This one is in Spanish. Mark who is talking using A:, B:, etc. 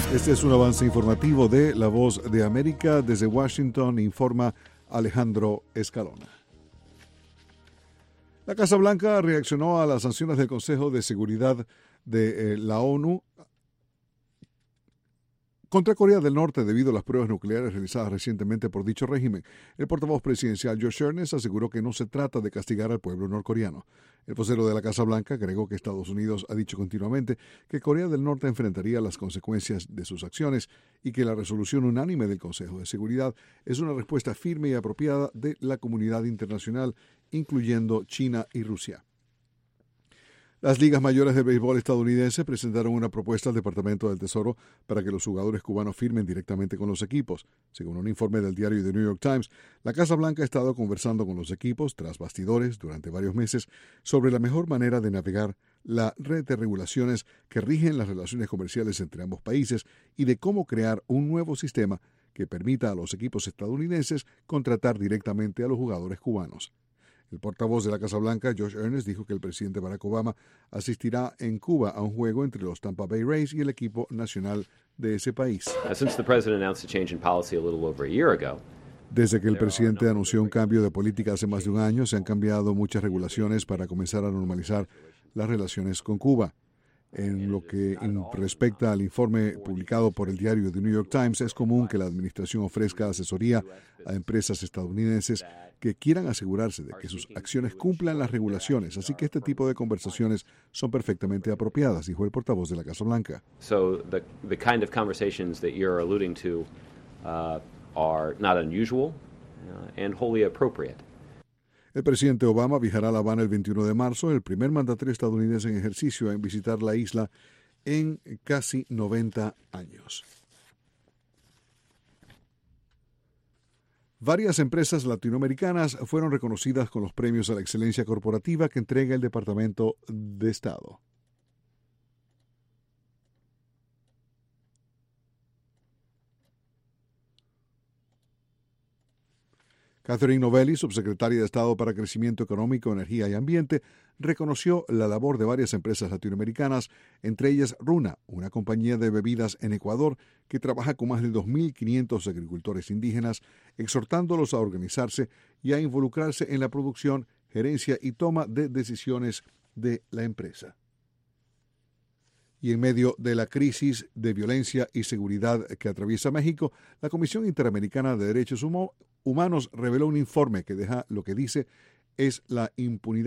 A: Este es un avance informativo de La Voz de América. Desde Washington informa Alejandro Escalona. La Casa Blanca reaccionó a las sanciones del Consejo de Seguridad de la ONU contra Corea del Norte debido a las pruebas nucleares realizadas recientemente por dicho régimen. El portavoz presidencial Josh Earnest aseguró que no se trata de castigar al pueblo norcoreano. El vocero de la Casa Blanca agregó que Estados Unidos ha dicho continuamente que Corea del Norte enfrentaría las consecuencias de sus acciones y que la resolución unánime del Consejo de Seguridad es una respuesta firme y apropiada de la comunidad internacional, incluyendo China y Rusia. Las ligas mayores de béisbol estadounidense presentaron una propuesta al Departamento del Tesoro para que los jugadores cubanos firmen directamente con los equipos. Según un informe del diario The New York Times, la Casa Blanca ha estado conversando con los equipos tras bastidores durante varios meses sobre la mejor manera de navegar la red de regulaciones que rigen las relaciones comerciales entre ambos países y de cómo crear un nuevo sistema que permita a los equipos estadounidenses contratar directamente a los jugadores cubanos. El portavoz de la Casa Blanca, Josh Earnest, dijo que el presidente Barack Obama asistirá en Cuba a un juego entre los Tampa Bay Rays y el equipo nacional de ese país. Desde que el presidente anunció un cambio de política hace más de un año, se han cambiado muchas regulaciones para comenzar a normalizar las relaciones con Cuba. En lo que respecta al informe publicado por el diario The New York Times, es común que la administración ofrezca asesoría a empresas estadounidenses que quieran asegurarse de que sus acciones cumplan las regulaciones, así que este tipo de conversaciones son perfectamente apropiadas, dijo el portavoz de la Casa Blanca.
B: So the kind of conversations that you're alluding to are not unusual and wholly appropriate.
A: El presidente Obama viajará a La Habana el 21 de marzo, el primer mandatario estadounidense en ejercicio en visitar la isla en casi 90 años. Varias empresas latinoamericanas fueron reconocidas con los premios a la excelencia corporativa que entrega el Departamento de Estado. Catherine Novelli, subsecretaria de Estado para Crecimiento Económico, Energía y Ambiente, reconoció la labor de varias empresas latinoamericanas, entre ellas Runa, una compañía de bebidas en Ecuador que trabaja con más de 2.500 agricultores indígenas, exhortándolos a organizarse y a involucrarse en la producción, gerencia y toma de decisiones de la empresa. Y en medio de la crisis de violencia y seguridad que atraviesa México, la Comisión Interamericana de Derechos Humanos reveló un informe que deja lo que dice es la impunidad